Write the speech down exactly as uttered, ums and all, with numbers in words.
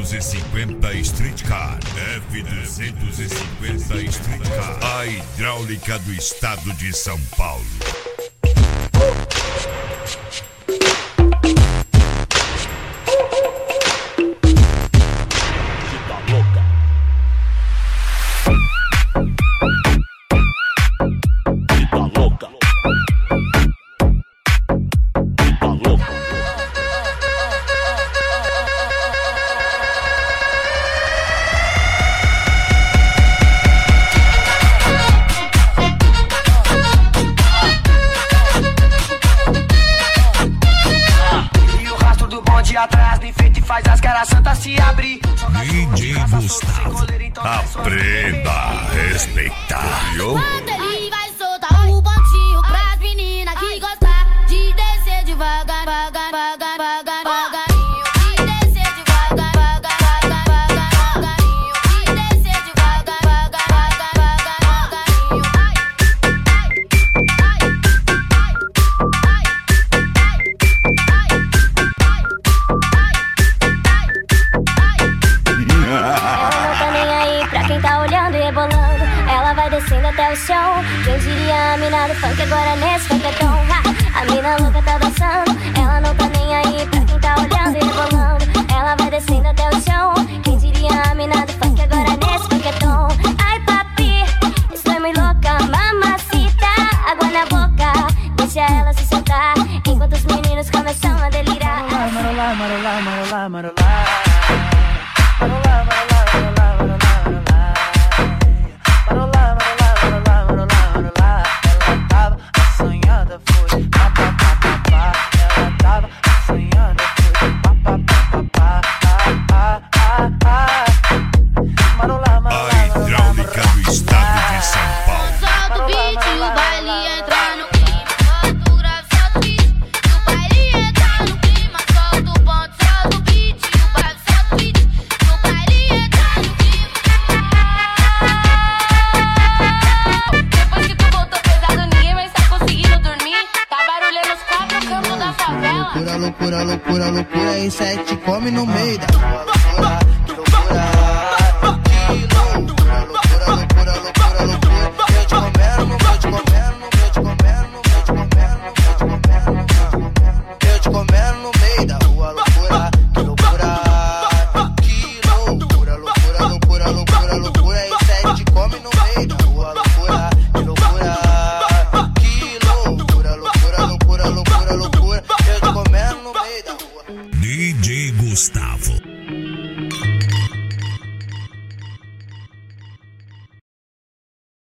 duzentos e cinquenta Street Car. F duzentos e cinquenta Street Car. A hidráulica do estado de São Paulo. Atrás do enfeite faz as caras santas se abrir. D J Gustavo, aprenda a respeitar. Quando ele vai soltar o pontinho pras meninas que gostam de descer devagar, devagar, devagar, devagar, devagarinho. De descer devagar, devagar, devagar, devagarinho. De descer devagar, devagar, devagar, devagarinho. Ela vai descendo até o chão. Quem diria a mina do funk agora nesse funketão. A mina louca tá dançando. Ela não tá nem aí pra quem tá olhando e rebolando. Ela vai descendo até o chão. Quem diria a mina do funk agora nesse funketão. Ai papi, estou muito louca, mamacita. Água na boca, deixa ela se soltar. Enquanto os meninos começam a delirar. Marolá, marolá, marolá, marolá. Marolá, marolá, marolá, marolá. Loucura, loucura, loucura, loucura, e sete come no meio da loucura, que loucura, que loucura, loucura, loucura, loucura, loucura. Eu te comendo, não vou te comendo, não vou te comendo, não vou te comendo, não vou te comendo. Eu te comendo no meio da rua, loucura, que loucura, que loucura, loucura, loucura, loucura, loucura, e sete come no meio da rua, loucura, que loucura, que loucura, loucura, loucura, loucura, loucura. Eu te comendo no meio da rua. D J Gustavo.